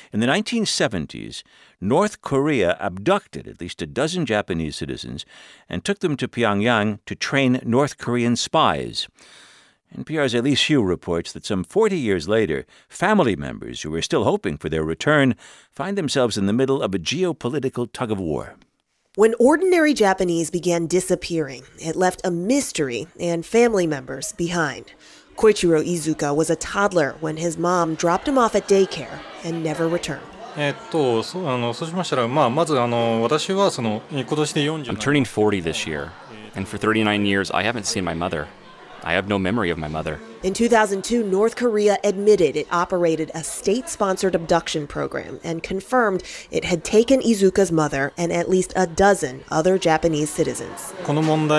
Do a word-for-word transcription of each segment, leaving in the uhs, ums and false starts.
In the nineteen seventies, North Korea abducted at least a dozen Japanese citizens and took them to Pyongyang to train North Korean spies. N P R's Elise Hu reports that some forty years later, family members who were still hoping for their return find themselves in the middle of a geopolitical tug-of-war. When ordinary Japanese began disappearing, it left a mystery and family members behind. Koichiro Iizuka was a toddler when his mom dropped him off at daycare and never returned. I'm turning forty this year, and for thirty-nine years I haven't seen my mother. I have no memory of my mother. In two thousand two, North Korea admitted it operated a state-sponsored abduction program and confirmed it had taken Iizuka's mother and at least a dozen other Japanese citizens. I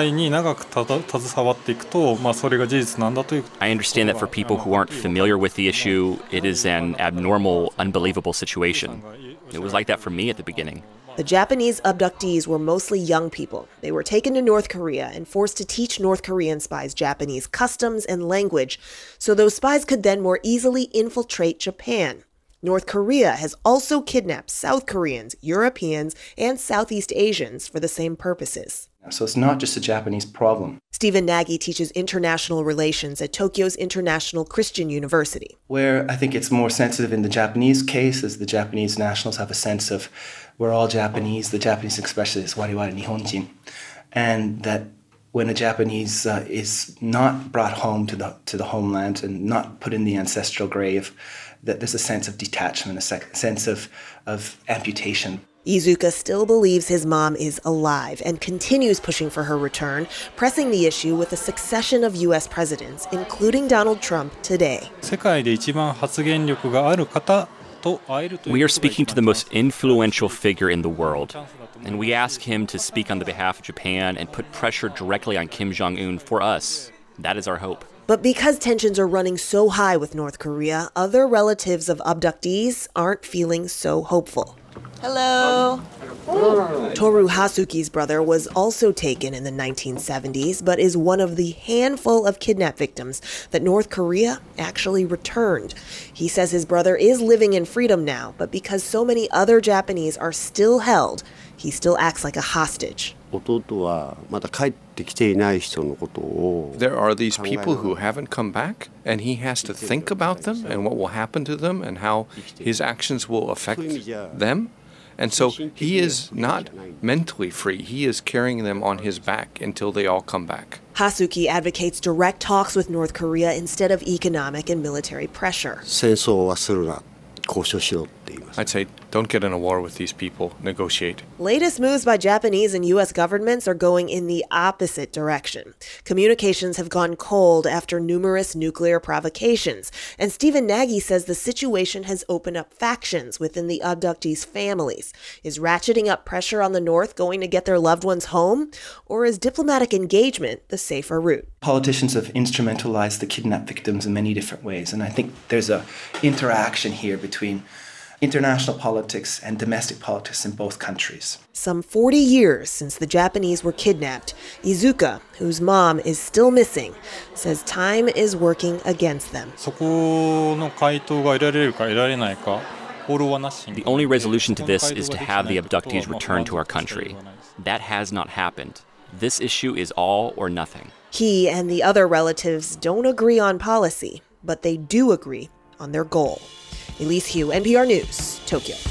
understand that for people who aren't familiar with the issue, it is an abnormal, unbelievable situation. It was like that for me at the beginning. The Japanese abductees were mostly young people. They were taken to North Korea and forced to teach North Korean spies Japanese customs and language so those spies could then more easily infiltrate Japan. North Korea has also kidnapped South Koreans, Europeans, and Southeast Asians for the same purposes. So it's not just a Japanese problem. Stephen Nagy teaches international relations at Tokyo's International Christian University. Where I think it's more sensitive in the Japanese case is the Japanese nationals have a sense of we're all Japanese. The Japanese expression is wariwari Nihonjin. And that when a Japanese uh, is not brought home to the to the homeland and not put in the ancestral grave, that there's a sense of detachment, a sec- sense of, of amputation. Iizuka still believes his mom is alive and continues pushing for her return, pressing the issue with a succession of U S presidents, including Donald Trump, today. We are speaking to the most influential figure in the world, and we ask him to speak on the behalf of Japan and put pressure directly on Kim Jong-un for us. That is our hope. But because tensions are running so high with North Korea, other relatives of abductees aren't feeling so hopeful. Hello. Toru Hasuki's brother was also taken in the nineteen seventies, but is one of the handful of kidnap victims that North Korea actually returned. He says his brother is living in freedom now, but because so many other Japanese are still held, he still acts like a hostage. There are these people who haven't come back, and he has to think about them and what will happen to them and how his actions will affect them. And so he is not mentally free. He is carrying them on his back until they all come back. Hasuki advocates direct talks with North Korea instead of economic and military pressure. I'd say, don't get in a war with these people. Negotiate. Latest moves by Japanese and U S governments are going in the opposite direction. Communications have gone cold after numerous nuclear provocations. And Stephen Nagy says the situation has opened up factions within the abductees' families. Is ratcheting up pressure on the North going to get their loved ones home? Or is diplomatic engagement the safer route? Politicians have instrumentalized the kidnapped victims in many different ways. And I think there's a interaction here between international politics and domestic politics in both countries. Some forty years since the Japanese were kidnapped, Iizuka, whose mom is still missing, says time is working against them. The only resolution to this is to have the abductees return to our country. That has not happened. This issue is all or nothing. He and the other relatives don't agree on policy, but they do agree on their goal. Elise Hu, N P R News, Tokyo.